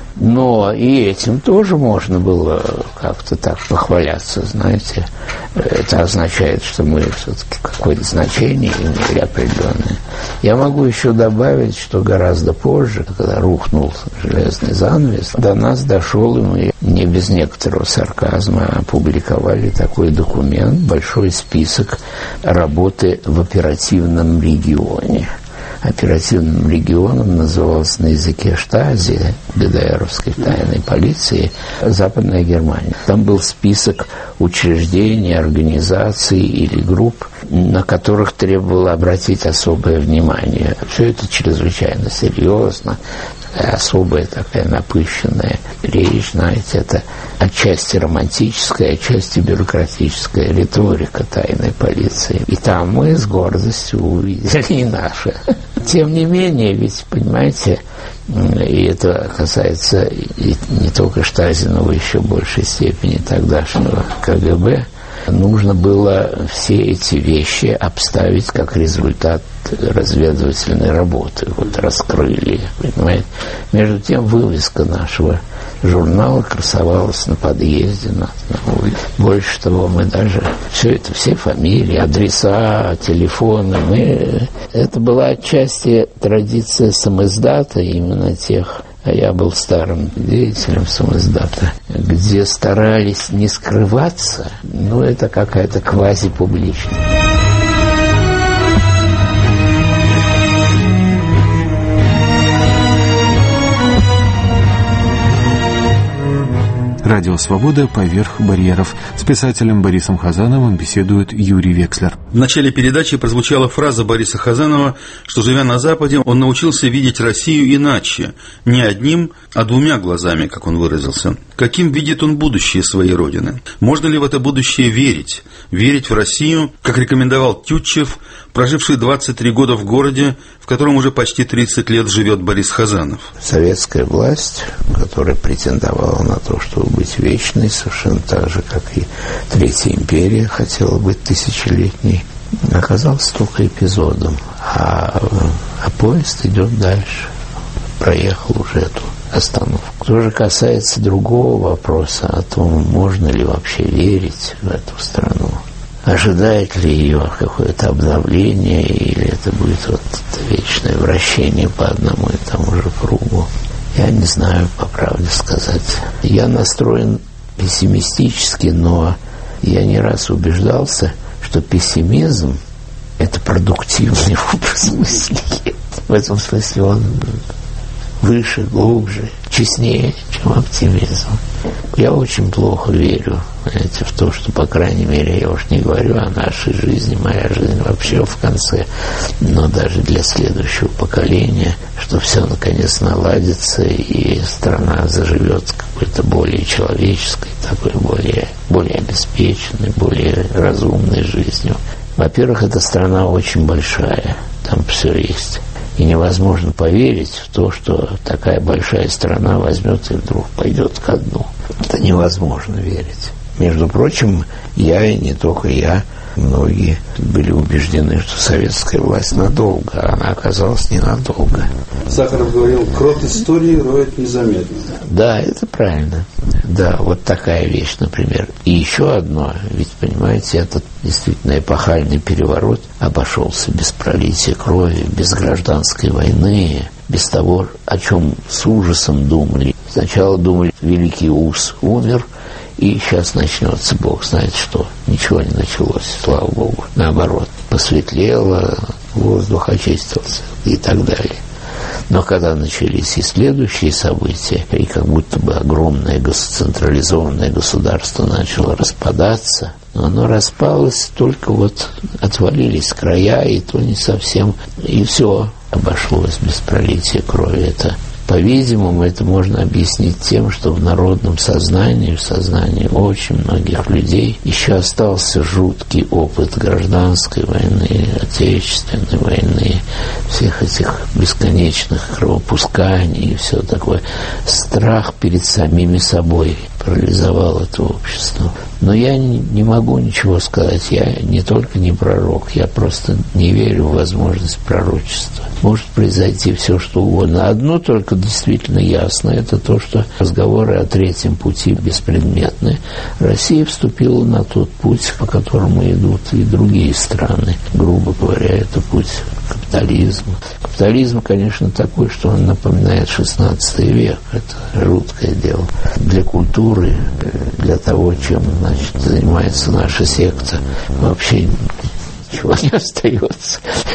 Но и этим тоже можно было как-то так похваляться, знаете. Это означает, что мы все-таки какое-то значение имели определенное. Я могу еще добавить, что гораздо позже, когда рухнул железный занавес, до нас дошел, и мы не без некоторого сарказма опубликовали такой документ, большой список работы в оперативном регионе. Оперативным регионом назывался на языке Штази, ГДРовской тайной полиции, Западная Германия. Там был список учреждений, организаций или групп, на которых требовало обратить особое внимание. Все это чрезвычайно серьезно. Особая такая напыщенная речь, знаете, это отчасти романтическая, отчасти бюрократическая риторика тайной полиции. И там мы с гордостью увидели и наше. Тем не менее, ведь, понимаете, и это касается и не только Штази, но в еще большей степени тогдашнего КГБ, нужно было все эти вещи обставить как результат разведывательной работы. Вот раскрыли, понимаете. Между тем, вывеска нашего журнала красовалась на подъезде, на улице. Больше того, мы даже все это, все фамилии, адреса, телефоны, это была отчасти традиция самиздата, именно тех. А я был старым деятелем самиздата, где старались не скрываться, но это какая-то квазипубличность. Радио «Свобода. Поверх барьеров». С писателем Борисом Хазановым беседует Юрий Векслер. В начале передачи прозвучала фраза Бориса Хазанова, что, живя на Западе, он научился видеть Россию иначе, не одним, а двумя глазами, как он выразился. Каким видит он будущее своей Родины? Можно ли в это будущее верить? Верить в Россию, как рекомендовал Тютчев, проживший 23 года в городе, в котором уже почти 30 лет живет Борис Хазанов. Советская власть, которая претендовала на то, чтобы быть вечной, совершенно так же, как и Третья империя хотела быть тысячелетней, оказалась только эпизодом. А поезд идет дальше. Проехал уже эту остановку. Что же касается другого вопроса о том, можно ли вообще верить в эту страну, ожидает ли ее какое-то обновление, или это будет вот вечное вращение по одному и тому же кругу, я не знаю, по правде сказать. Я настроен пессимистически, но я не раз убеждался, что пессимизм – это продуктивный образ мысли. В этом смысле он выше, глубже, честнее, чем оптимизм. Я очень плохо верю, знаете, в то, что, по крайней мере, я уж не говорю о нашей жизни, моя жизнь вообще в конце, но даже для следующего поколения, что все наконец наладится и страна заживет какой-то более человеческой, такой более обеспеченной, более разумной жизнью. Во-первых, эта страна очень большая, там все есть. И невозможно поверить в то, что такая большая страна возьмет и вдруг пойдет ко дну. Это невозможно верить. Между прочим, я и не только я, многие были убеждены, что советская власть надолго, а она оказалась ненадолго. Сахаров говорил, крот истории роет незаметно. Да, это правильно. Да, вот такая вещь, например. И еще одно, ведь, понимаете, этот действительно эпохальный переворот обошелся без пролития крови, без гражданской войны, без того, о чем с ужасом думали. Сначала думали, великий Ус умер, и сейчас начнется, Бог знает что. Ничего не началось, слава Богу. Наоборот, посветлело, воздух очистился и так далее. Но когда начались и следующие события, и как будто бы огромное централизованное государство начало распадаться, но оно распалось, только вот отвалились края, и то не совсем, и все обошлось без пролития крови. Это, по-видимому, это можно объяснить тем, что в народном сознании, в сознании очень многих людей еще остался жуткий опыт гражданской войны, отечественной войны, всех этих бесконечных кровопусканий и все такое. Страх перед самими собой парализовал это общество. Но я не могу ничего сказать. Я не только не пророк, я просто не верю в возможность пророчества. Может произойти все, что угодно. Одно только действительно ясно, это то, что разговоры о третьем пути беспредметны. Россия вступила на тот путь, по которому идут и другие страны. Грубо говоря, это путь капитализма. Капитализм, конечно, такой, что он напоминает XVI век. Это жуткое дело. Для культуры, для того, чем, значит, занимается наша секта, вообще ничего не остается.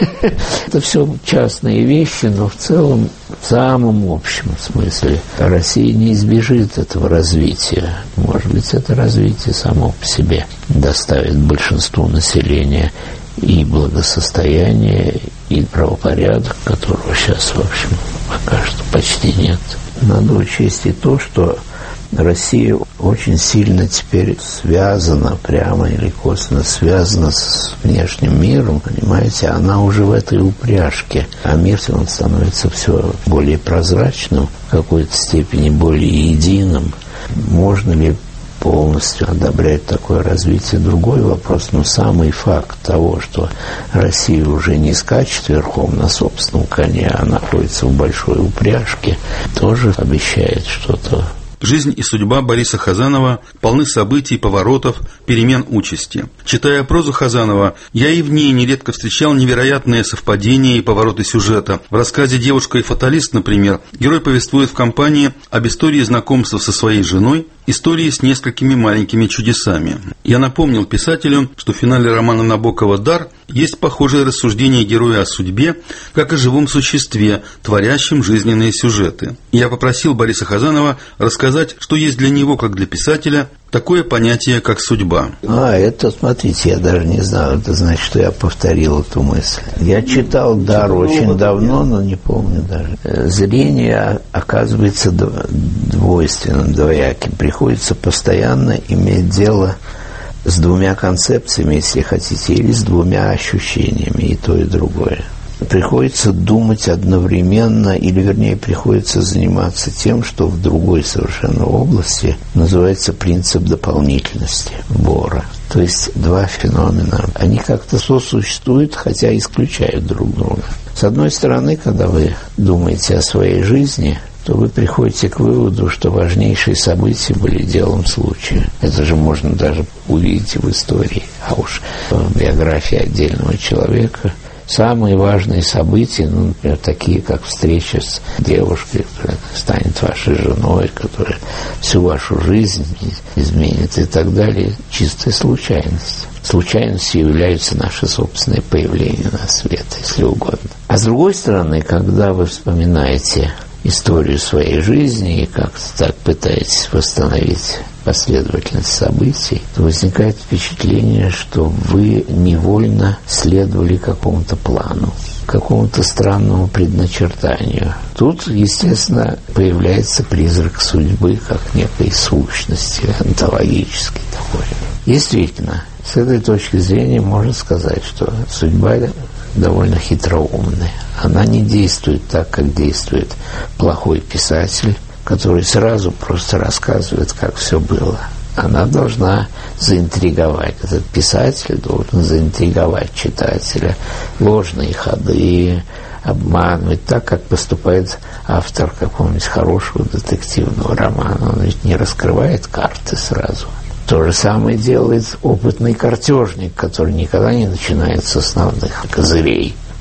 Это все частные вещи, но в целом, в самом общем смысле, Россия не избежит этого развития. Может быть, это развитие само по себе доставит большинству населения и благосостояние, и правопорядок, которого сейчас, в общем, пока что почти нет. Надо учесть и то, что Россия очень сильно теперь связана, прямо или косвенно связана с внешним миром, понимаете, она уже в этой упряжке, а мир он становится все более прозрачным, в какой-то степени более единым. Можно ли полностью одобрять такое развитие? Другой вопрос, но самый факт того, что Россия уже не скачет верхом на собственном коне, а находится в большой упряжке, тоже обещает что-то. Жизнь и судьба Бориса Хазанова полны событий, поворотов, перемен участи. Читая прозу Хазанова, я и в ней нередко встречал невероятные совпадения и повороты сюжета. В рассказе «Девушка и фаталист», например, герой повествует в компании об истории знакомства со своей женой, истории с несколькими маленькими чудесами. Я напомнил писателю, что в финале романа Набокова «Дар» есть похожее рассуждение героя о судьбе, как о живом существе, творящем жизненные сюжеты. Я попросил Бориса Хазанова рассказать, что есть для него, как для писателя, такое понятие, как судьба. Это, смотрите, я даже не знаю, это значит, что я повторил эту мысль. Я читал «Дар» очень давно, но не помню даже. Зрение оказывается двойственным, двояким. Приходится постоянно иметь дело с двумя концепциями, если хотите, или с двумя ощущениями, и то, и другое. Приходится думать одновременно, или, вернее, приходится заниматься тем, что в другой совершенно области называется принцип дополнительности Бора. То есть два феномена, они как-то сосуществуют, хотя исключают друг друга. С одной стороны, когда вы думаете о своей жизни, то вы приходите к выводу, что важнейшие события были делом случая. Это же можно даже увидеть в истории, а уж в биографии отдельного человека. Самые важные события, например, такие, как встреча с девушкой, которая станет вашей женой, которая всю вашу жизнь изменит и так далее, чистая случайность. Случайностью являются наши собственные появления на свет, если угодно. А с другой стороны, когда вы вспоминаете историю своей жизни и как-то так пытаетесь восстановить последовательность событий, то возникает впечатление, что вы невольно следовали какому-то плану, какому-то странному предначертанию. Тут, естественно, появляется призрак судьбы, как некой сущности, онтологической такой. Действительно, с этой точки зрения можно сказать, что судьба довольно хитроумная. Она не действует так, как действует плохой писатель, который сразу просто рассказывает, как все было. Она должна заинтриговать. Этот писатель должен заинтриговать читателя, ложные ходы, обманывать, так, как поступает автор какого-нибудь хорошего детективного романа. Он ведь не раскрывает карты сразу. То же самое делает опытный картежник, который никогда не начинает с основных козырей.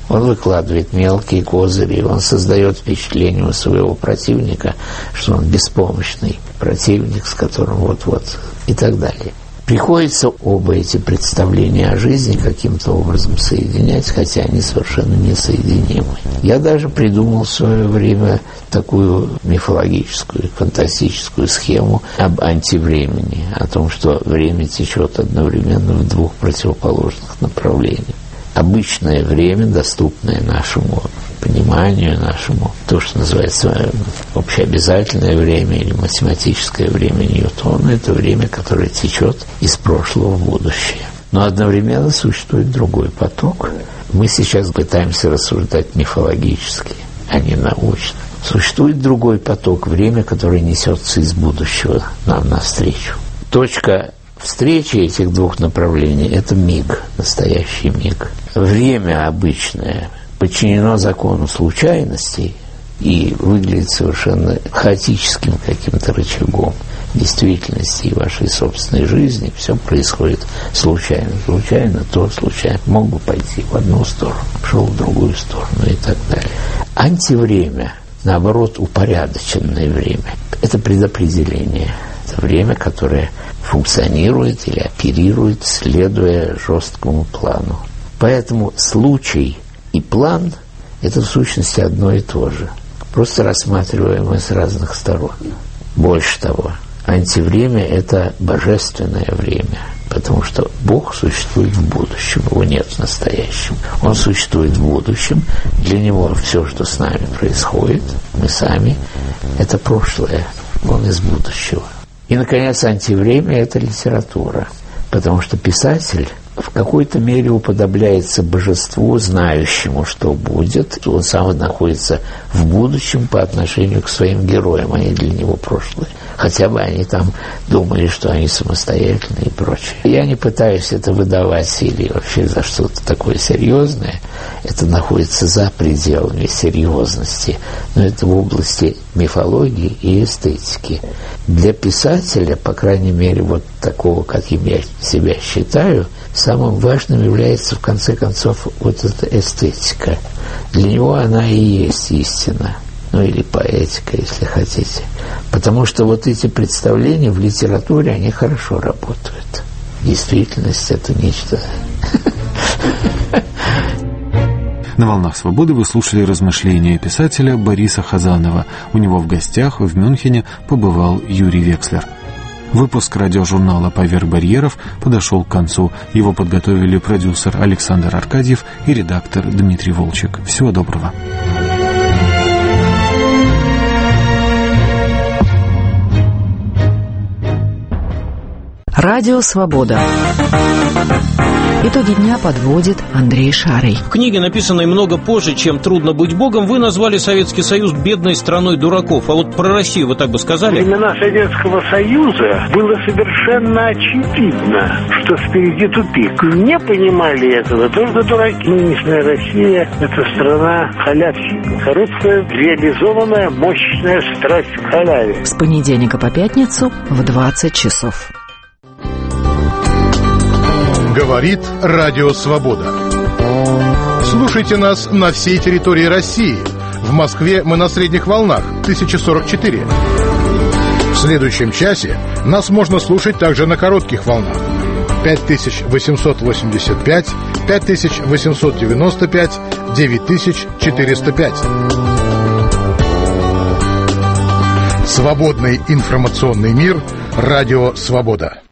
Он выкладывает мелкие козыри, он создает впечатление у своего противника, что он беспомощный противник, с которым вот-вот и так далее. Приходится оба эти представления о жизни каким-то образом соединять, хотя они совершенно несоединимы. Я даже придумал в свое время такую мифологическую, фантастическую схему об антивремени, о том, что время течет одновременно в двух противоположных направлениях. Обычное время, доступное нашему пониманию, нашему, то, что называется общеобязательное время или математическое время Ньютона, это время, которое течет из прошлого в будущее. Но одновременно существует другой поток. Мы сейчас пытаемся рассуждать мифологически, а не научно. Существует другой поток, время, которое несется из будущего нам навстречу. Точка встречи этих двух направлений – это миг, настоящий миг. Время обычное подчинено закону случайностей и выглядит совершенно хаотическим каким-то рычагом действительности и вашей собственной жизни. Все происходит случайно. Случайно то, случайно. Мог бы пойти в одну сторону, шел в другую сторону и так далее. Антивремя, наоборот, упорядоченное время. Это предопределение. Это время, которое функционирует или оперирует, следуя жесткому плану. Поэтому случай и план – это в сущности одно и то же, просто рассматриваемое с разных сторон. Больше того, антивремя – это божественное время, потому что Бог существует в будущем, его нет в настоящем. Он существует в будущем, для него все, что с нами происходит, мы сами – это прошлое, он из будущего. И, наконец, антивремя – это литература, потому что писатель в какой-то мере уподобляется божеству, знающему, что будет. Он сам находится в будущем по отношению к своим героям, они для него прошлое. Хотя бы они там думали, что они самостоятельные и прочее. Я не пытаюсь это выдавать или вообще за что-то такое серьезное. Это находится за пределами серьезности, но это в области мифологии и эстетики. Для писателя, по крайней мере, вот такого, каким я себя считаю, самым важным является, в конце концов, вот эта эстетика. Для него она и есть истина. Ну, или поэтика, если хотите. Потому что вот эти представления в литературе, они хорошо работают. Действительность – это нечто. На «Волнах свободы» вы слушали размышления писателя Бориса Хазанова. У него в гостях в Мюнхене побывал Юрий Векслер. Выпуск радиожурнала «Поверх барьеров» подошел к концу. Его подготовили продюсер Александр Аркадьев и редактор Дмитрий Волчек. Всего доброго. Радио «Свобода». Итоги дня подводит Андрей Шарий. В книге, написанной много позже, чем «Трудно быть Богом», вы назвали Советский Союз бедной страной дураков. А вот про Россию вы так бы сказали? Во времена Советского Союза было совершенно очевидно, что впереди тупик. Не понимали этого только дураки. Нынешняя Россия – это страна халявщиков. Короткая, реализованная, мощная страсть к халяве. С понедельника по пятницу в 20 часов. Говорит Радио Свобода. Слушайте нас на всей территории России. В Москве мы на средних волнах 1044. В следующем часе нас можно слушать также на коротких волнах 5885, 5895, 9405. Свободный информационный мир. Радио Свобода.